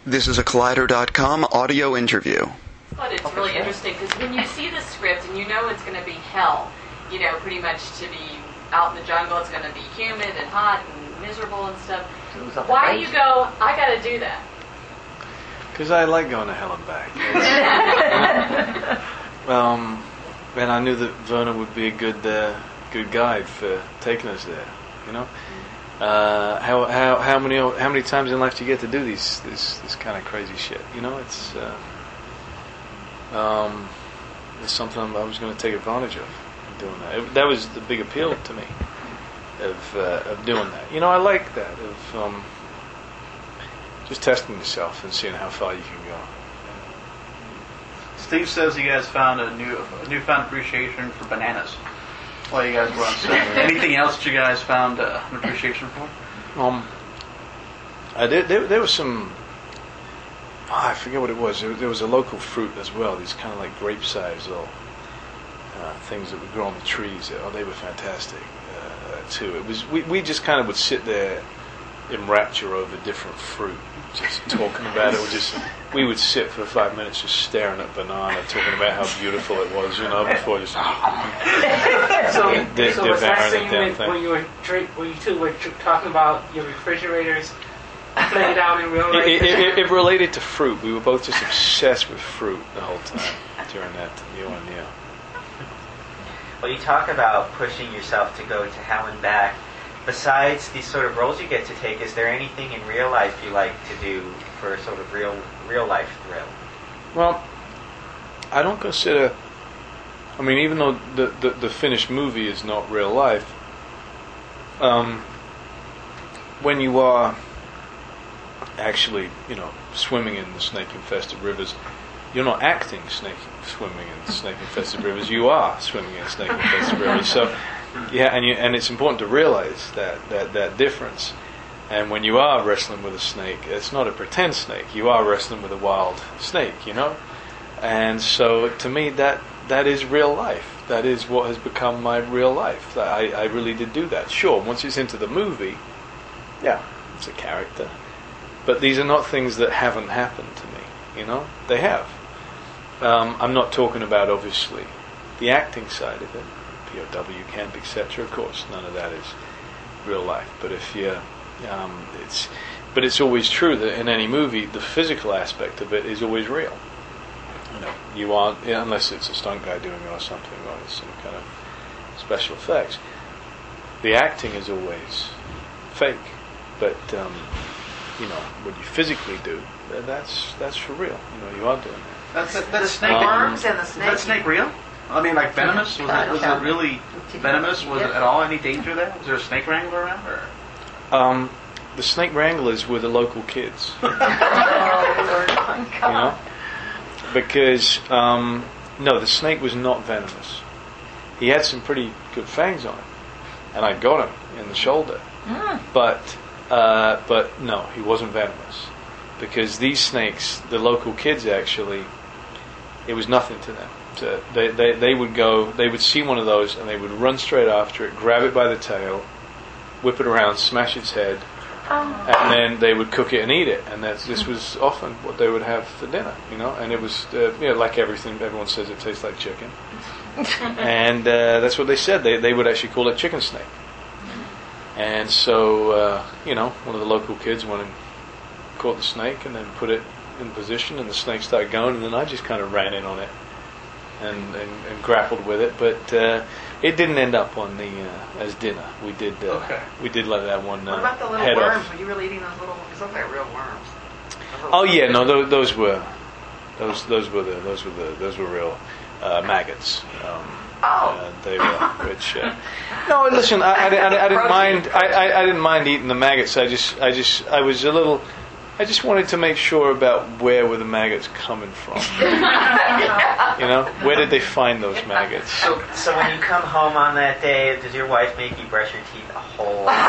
This is a Collider.com audio interview. But it's really interesting because when you see the script and you know it's going to be hell, you know, pretty much to be out in the jungle, it's going to be humid and hot and miserable and stuff. Why do you go, I got to do that? Because I like going to hell and back. And I knew that Vernon would be a good guide for taking us there. You know, how many times in life do you get to do this kind of crazy shit? You know, it's something I was going to take advantage of doing that. That was the big appeal to me of doing that. You know, I like that of just testing yourself and seeing how far you can go. Steve says you guys found a newfound appreciation for bananas while you guys were on set. Anything else that you guys found an appreciation for? There was some. I forget what it was. There was a local fruit as well. These kind of like grape-sized little things that would grow on the trees. Oh, they were fantastic too. It was we just kind of would sit there in rapture over different fruit, just talking about it. We would sit for 5 minutes just staring at banana, talking about how beautiful it was, you know, before just So was that scene when you two were talking about your refrigerators played out in real life? It related to fruit. We were both just obsessed with fruit the whole time during that year. Well, you talk about pushing yourself to go to hell and back. Besides these sort of roles you get to take, is there anything in real life you like to do for a sort of real life thrill? Well, I don't consider. I mean, even though the finished movie is not real life, when you are actually, you know, swimming in the snake-infested rivers, you're not acting swimming in snake-infested rivers. You are swimming in snake-infested rivers. So, yeah, and it's important to realize that difference. And when you are wrestling with a snake, it's not a pretend snake. You are wrestling with a wild snake, you know. And so, to me, that is real life. That is what has become my real life. I really did do that. Sure, once it's into the movie, yeah, it's a character. But these are not things that haven't happened to me, you know. They have. I'm not talking about, obviously, the acting side of it, POW camp, etc. Of course, none of that is real life. But if you, it's always true that in any movie, the physical aspect of it is always real. You know, you aren't, unless it's a stunt guy doing it or something, or it's some kind of special effects. The acting is always fake, but you know, what you physically do, that's for real. You know, you are doing that. That snake worms and the snake. Was that snake real? I mean, like venomous? Was it really venomous? Was it at all any danger there? Was there a snake wrangler around? Or? The snake wranglers were the local kids. You know? Because, no, the snake was not venomous. He had some pretty good fangs on him. And I got him in the shoulder. But no, he wasn't venomous. Because these snakes, the local kids actually, it was nothing to them. So they would see one of those and they would run straight after it, grab it by the tail, whip it around, smash its head, and then they would cook it and eat it. And this was often what they would have for dinner, you know. And it was, like everything, everyone says it tastes like chicken. And that's what they said. They would actually call it chicken snake. And so, one of the local kids went and caught the snake and then put it in position, and the snake started going, and then I just kind of ran in on it and grappled with it, but it didn't end up on the as dinner. We did let that one what about the little head worms? off. Were you really eating those little? Because those are real worms. Oh yeah, no, those were real maggots. They were. Which no, listen, I didn't mind. I didn't mind eating the maggots. I was a little. I just wanted to make sure about where were the maggots coming from. You know, where did they find those maggots? So when you come home on that day, does your wife make you brush your teeth a whole lot?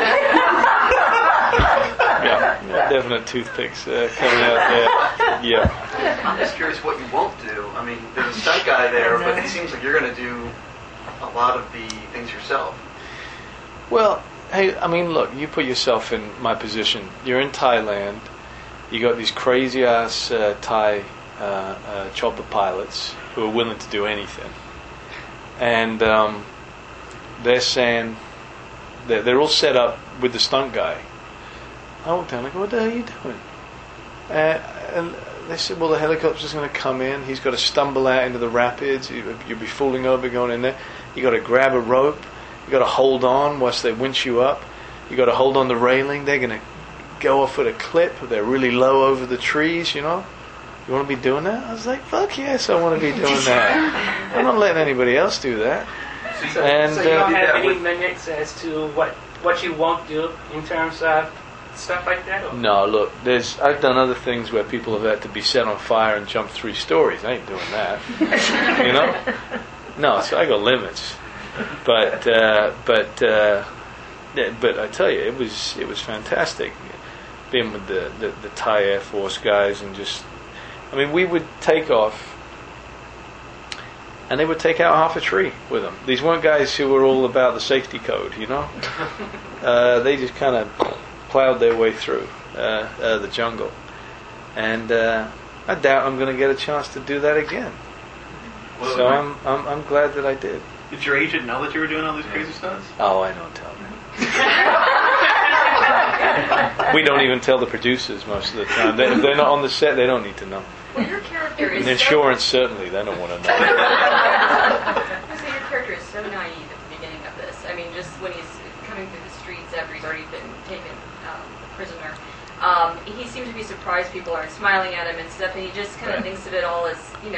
Yeah, definite toothpicks coming out there. Yeah. I'm just curious what you won't do. I mean, there's a stunt guy there, but it seems like you're going to do a lot of the things yourself. Well, hey, I mean, look, you put yourself in my position. You're in Thailand. you got these crazy ass Thai chopper pilots who are willing to do anything, and they're saying they're all set up with the stunt guy. I walked down, I go, what the hell are you doing? And they said, well, the helicopter's going to come in. He's got to stumble out into the rapids. You'll be falling over going in there. You got to grab a rope. You got to hold on whilst they winch you up. You got to hold on the railing. They're going to go off at a clip. They're really low over the trees, You want to be doing that? I was like, fuck yes, I want to be doing that. I'm not letting anybody else do that. So you don't have any limits as to what you won't do in terms of stuff like that? Or? No, look, I've done other things where people have had to be set on fire and jump 3 stories. I ain't doing that. No, so I got limits. But I tell you, it was fantastic being with the Thai Air Force guys, and we would take off and they would take out half a tree with them. These weren't guys who were all about the safety code, They just kind of plowed their way through the jungle, and I doubt I'm going to get a chance to do that again. Well, so I'm glad that I did. Did your agent know that you were doing all these crazy stunts? Oh, I don't tell them. We don't even tell the producers most of the time. If they're not on the set, they don't need to know. Well, your character is and insurance certainly, they don't want to know. So your character is so naive at the beginning of this. I mean, just when he's coming through the streets after he's already been taken prisoner, he seems to be surprised people aren't smiling at him and stuff, and he just kind of thinks of it all as,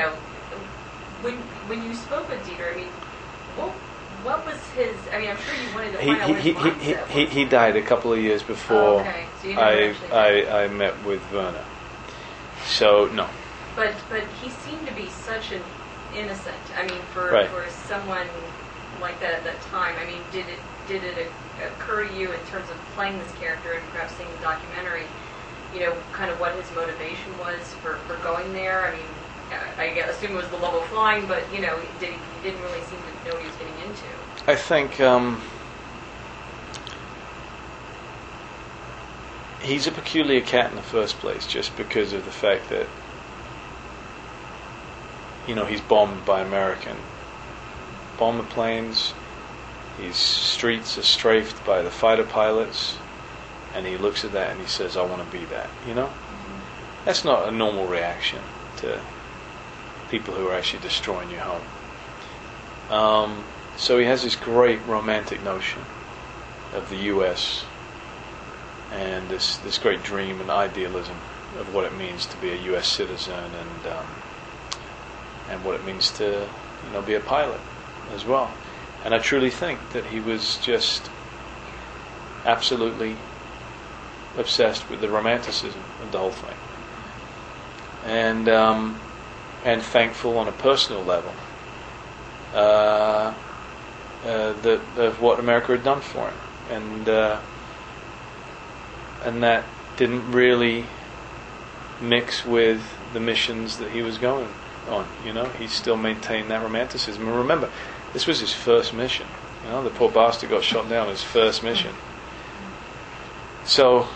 when you spoke with Dieter, I mean, what was his, I'm sure you wanted to find out what his mindset was. He died a couple of years before okay. So you never I met with Werner. So, no. But he seemed to be such an innocent. For someone like that at that time, did it occur to you in terms of playing this character and perhaps seeing the documentary, kind of what his motivation was for going there? I assume it was the love of flying, but he didn't really seem to know what he was getting into. I think he's a peculiar cat in the first place, just because of the fact that he's bombed by American bomber planes. His streets are strafed by the fighter pilots, and he looks at that and he says, "I want to be that." That's not a normal reaction to people who are actually destroying your home. So he has this great romantic notion of the U.S. and this great dream and idealism of what it means to be a U.S. citizen, and what it means to be a pilot as well. And I truly think that he was just absolutely obsessed with the romanticism of the whole thing, and thankful on a personal level of what America had done for him, and that didn't really mix with the missions that he was going on. He still maintained that romanticism. And remember, this was his first mission. The poor bastard got shot down his first mission. So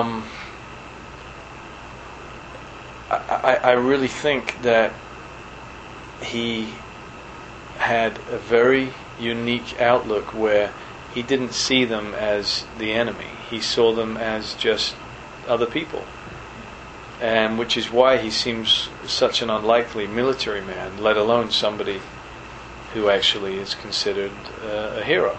I really think that he had a very unique outlook where he didn't see them as the enemy. He saw them as just other people. And which is why he seems such an unlikely military man, let alone somebody who actually is considered a hero.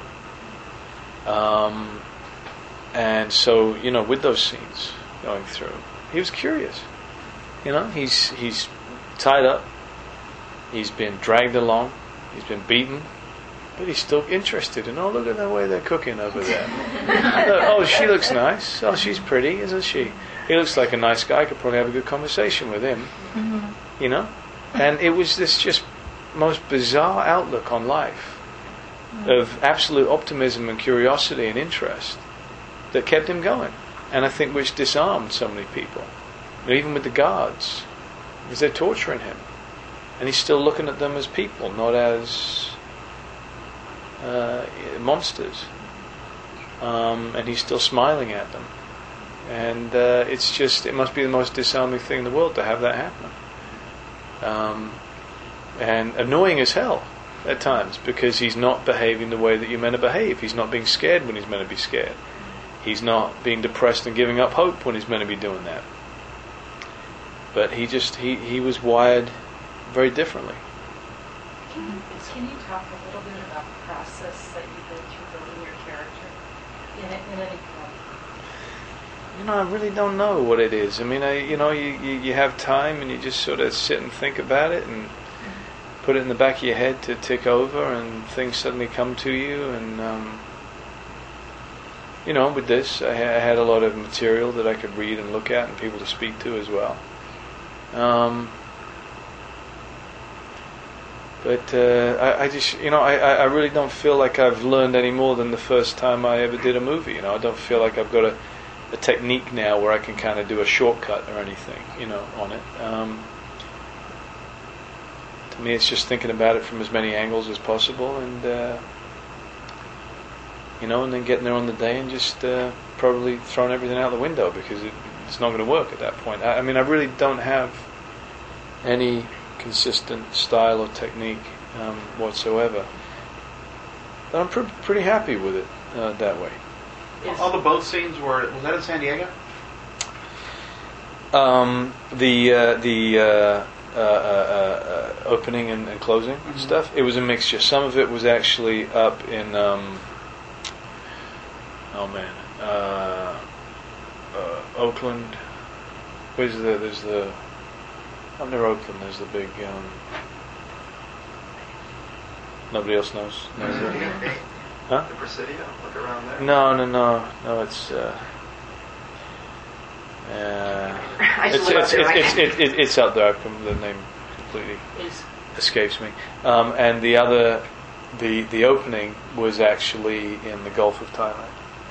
And so, with those scenes going through, he was curious. He's tied up, he's been dragged along, he's been beaten, but he's still interested in, look at the way they're cooking over there. Oh, she looks nice. Oh, she's pretty, isn't she? He looks like a nice guy. I could probably have a good conversation with him. And it was this just most bizarre outlook on life of absolute optimism and curiosity and interest that kept him going, and I think which disarmed so many people, even with the guards, because they're torturing him, and he's still looking at them as people, not as monsters, and he's still smiling at them, And it must be the most disarming thing in the world to have that happen. And annoying as hell at times, because he's not behaving the way that you're meant to behave. He's not being scared when he's meant to be scared. He's not being depressed and giving up hope when he's meant to be doing that. But he was wired very differently. Can you talk a little bit about the process that you go through building your character in any form? I really don't know what it is. I mean, you have time and you just sort of sit and think about it and put it in the back of your head to tick over, and things suddenly come to you. And with this, I had a lot of material that I could read and look at, and people to speak to as well. But I just, I really don't feel like I've learned any more than the first time I ever did a movie. I don't feel like I've got a technique now where I can kind of do a shortcut or anything, on it. To me, it's just thinking about it from as many angles as possible, and and then getting there on the day and just probably throwing everything out the window, because it's not going to work at that point. I really don't have any consistent style or technique whatsoever. But I'm pretty happy with it that way. All the boat scenes was that in San Diego? The opening and closing stuff, it was a mixture. Some of it was actually up in Oakland. There's the up near Oakland. There's the big. Nobody else knows. Huh? The Presidio, look around there. No. It's. It's out there. The name completely escapes me. And the other, the opening was actually in the Gulf of Thailand.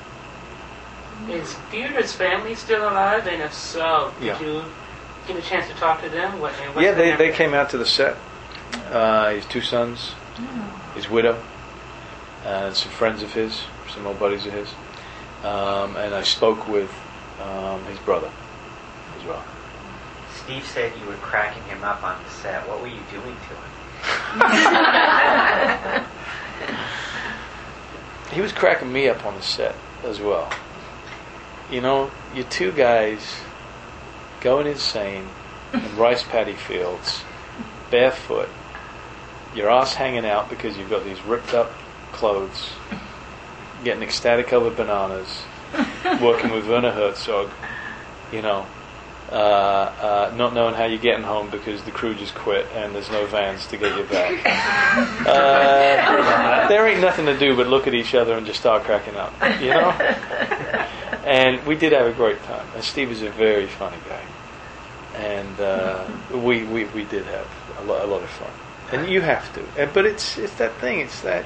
Is Deirdre's family still alive? And if so, Yeah. did you get a chance to talk to them? Yeah, they came out to the set. His two sons, his widow, and some friends of his, some old buddies of his. And I spoke with his brother as well. Steve said you were cracking him up on the set. What were you doing to him? He was cracking me up on the set as well. You two guys going insane in rice paddy fields, barefoot, your ass hanging out because you've got these ripped up clothes, getting ecstatic over bananas, working with Werner Herzog, not knowing how you're getting home because the crew just quit and there's no vans to get you back. There ain't nothing to do but look at each other and just start cracking up, And we did have a great time. And Steve is a very funny guy, and we did have a lot of fun. And you have to, but it's that thing. It's that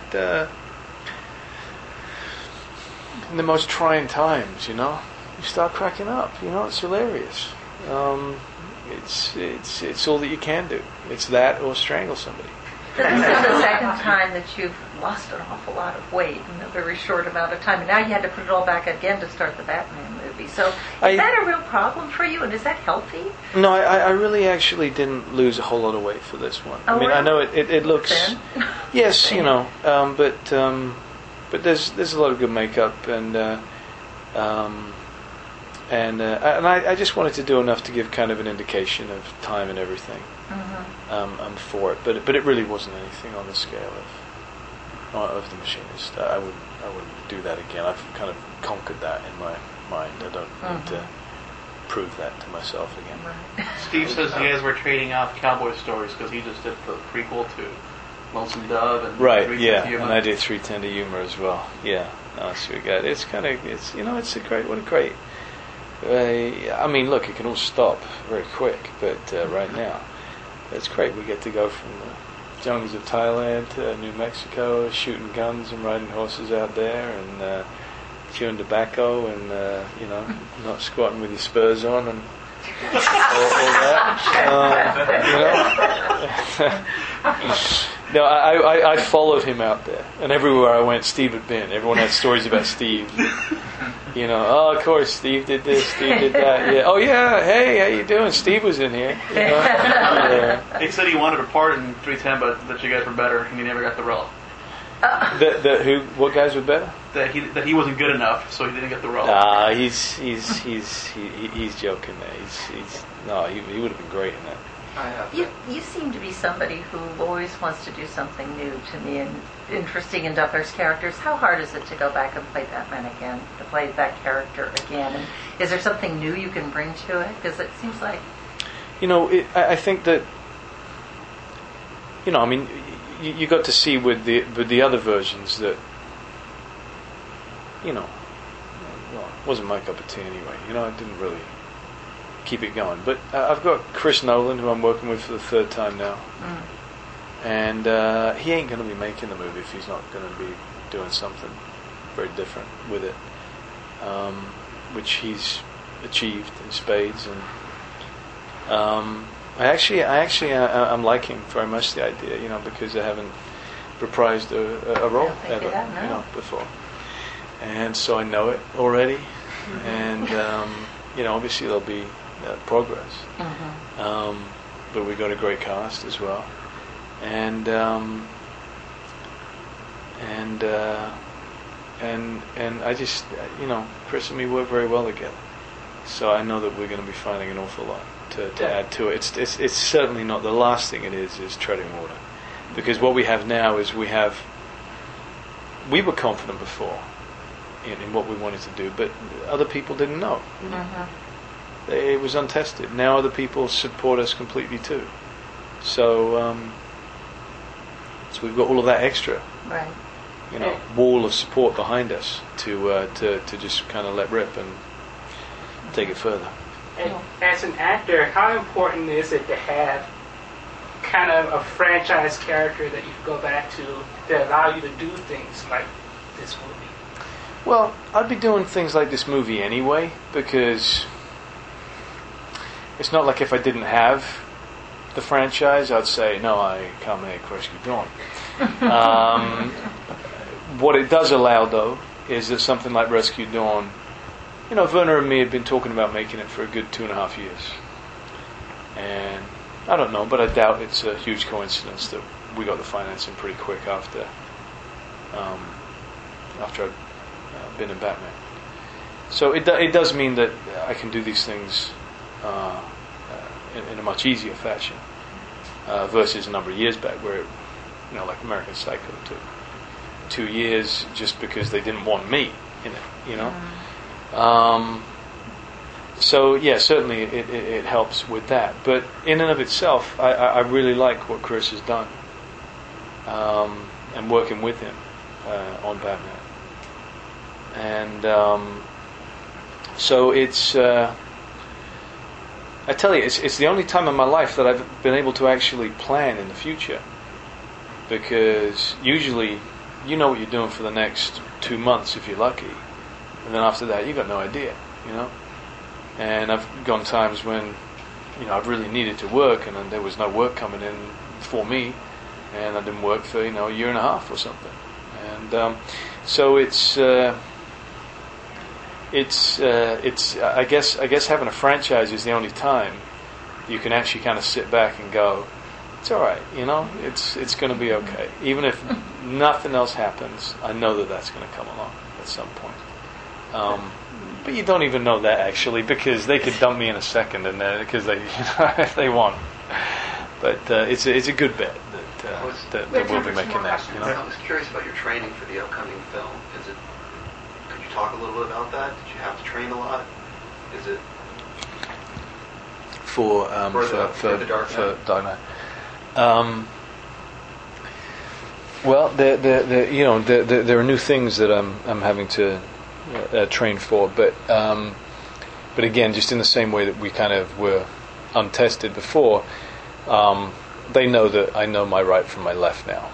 in the most trying times, you start cracking up. It's hilarious. It's all that you can do. It's that or strangle somebody. This is the second time that you've lost an awful lot of weight in a very short amount of time, and now you had to put it all back again to start the Batman movie. So is that a real problem for you, and is that healthy? No, I really actually didn't lose a whole lot of weight for this one. Oh, I mean, really? I know it looks Thin? yes, but there's a lot of good makeup and I just wanted to do enough to give kind of an indication of time and everything. For it, but it really wasn't anything on the scale of The Machinist. I wouldn't do that again. I've kind of conquered that in my mind. I don't need to prove that to myself again. Right. Steve says you guys were trading off cowboy stories because he just did the prequel to Lonesome Dove and Right, 310 yeah, to Yuma. and I did 310 to Humor as well. Yeah, so we got it's a great, what a great. I mean, look, it can all stop very quick, but right now, it's great. We get to go from the jungles of Thailand to New Mexico, shooting guns and riding horses out there, and chewing tobacco, and not squatting with your spurs on, and all that. No, I followed him out there, and everywhere I went, Steve had been. Everyone had stories about Steve. You know, oh, of course, Steve did this, Steve did that. Yeah. Oh, yeah, hey, how you doing? Steve was in here. You know? Yeah. He said he wanted a part in 310, but that you guys were better, and he never got the role. What guys were better? That he wasn't good enough, so he didn't get the role. He's joking there. He would have been great in that. You seem to be somebody who always wants to do something new to me and interesting in diverse characters. How hard is it to go back and play Batman again, to play that character again? And is there something new you can bring to it? Because it seems like... I think that, I mean, you got to see with the other versions that, well, it wasn't my cup of tea anyway. I didn't really keep it going. But I've got Chris Nolan, who I'm working with for the third time now. And he ain't going to be making the movie if he's not going to be doing something very different with it, which he's achieved in spades. And I'm liking very much the idea, because I haven't reprised a role ever, before. And so I know it already. And, obviously there'll be progress. But we've got a great cast as well. And I just, Chris and me work very well together. So I know that we're going to be finding an awful lot to add to it. It's certainly not the last thing it is treading water. Because what we have now is we were confident before in what we wanted to do, but other people didn't know. It was untested. Now other people support us completely too. So we've got all of that extra, wall of support behind us to just kind of let rip and take it further. And as an actor, how important is it to have kind of a franchise character that you can go back to that allow you to do things like this movie? Well, I'd be doing things like this movie anyway, because it's not like if I didn't have the franchise, I'd say, no, I can't make Rescue Dawn. What it does allow, though, is that something like Rescue Dawn, Werner and me had been talking about making it for a good 2.5 years. And I don't know, but I doubt it's a huge coincidence that we got the financing pretty quick after I'd been in Batman. So it does mean that I can do these things in a much easier fashion versus a number of years back where, like American Psycho took 2 years just because they didn't want me in it, So yeah, certainly it helps with that. But in and of itself, I really like what Chris has done, and working with him on Batman. And so it's, I tell you, it's the only time in my life that I've been able to actually plan in the future. Because usually, you know what you're doing for the next 2 months if you're lucky. And then after that, you've got no idea, And I've gone times when, I've really needed to work and then there was no work coming in for me. And I didn't work for, a year and a half or something. And so it's I guess having a franchise is the only time you can actually kind of sit back and go, it's all right, it's going to be okay. Even if nothing else happens, I know that that's going to come along at some point. But you don't even know that actually, because they could dump me in a second, and because they, if they want. But it's a good bet that we'll be making that. I was curious about your training for the upcoming film. Could you talk a little bit about that? Did you have to train a lot? Is it for the Dark Knight? Well, there are new things that I'm having to train for, but again, just in the same way that we kind of were untested before, they know that I know my right from my left now.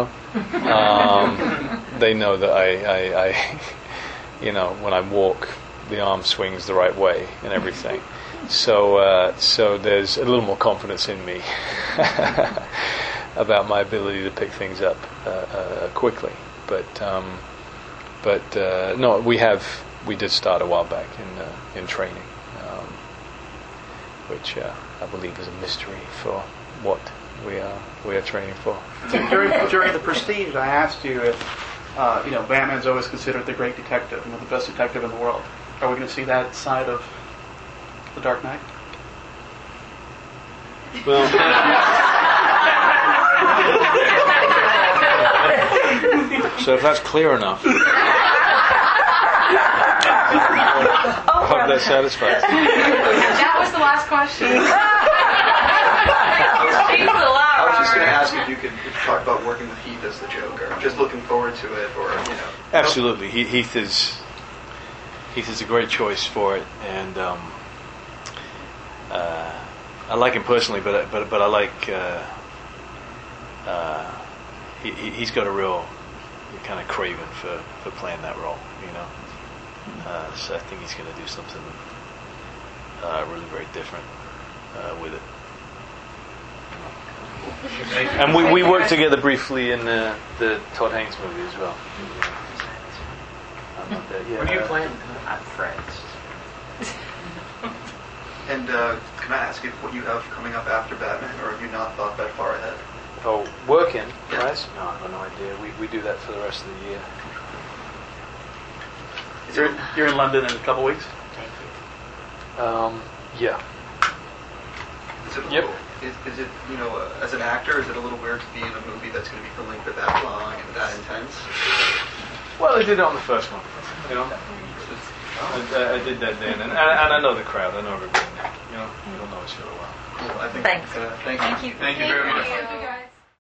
They know that I when I walk, the arm swings the right way and everything. So there's a little more confidence in me. about my ability to pick things up quickly. But no, we did start a while back in training, which I believe is a mystery for what we are training for. During the Prestige, I asked you if Batman's always considered the great detective, the best detective in the world. Are we going to see that side of the Dark Knight? Well, so if that's clear enough, I hope that satisfies. That was the last question. I was just going to ask if you could talk about working with Heath as the Joker. Just looking forward to it, or Absolutely, Heath is a great choice for it, and I like him personally, but I like he's got a real kind of craving for playing that role, so I think he's going to do something really very different with it. And we worked together briefly in the Todd Haynes movie as well. I'm not there yet. What are you playing? I'm friends. And can I ask you what you have coming up after Batman, or have you not thought that far ahead? Oh, working, Yeah. right? No, I have no idea. We do that for the rest of the year. You're in London in a couple weeks? Thank you. Yeah. Is it a Yep. little, is it, as an actor, is it a little weird to be in a movie that's going to be filming for that long and that intense? Well, I did it on the first one, I did that then, and I know the crowd. I know everybody. You'll know each other well. Cool. I think, Thanks. thank you. Thank you. Thank you very much. Thank you.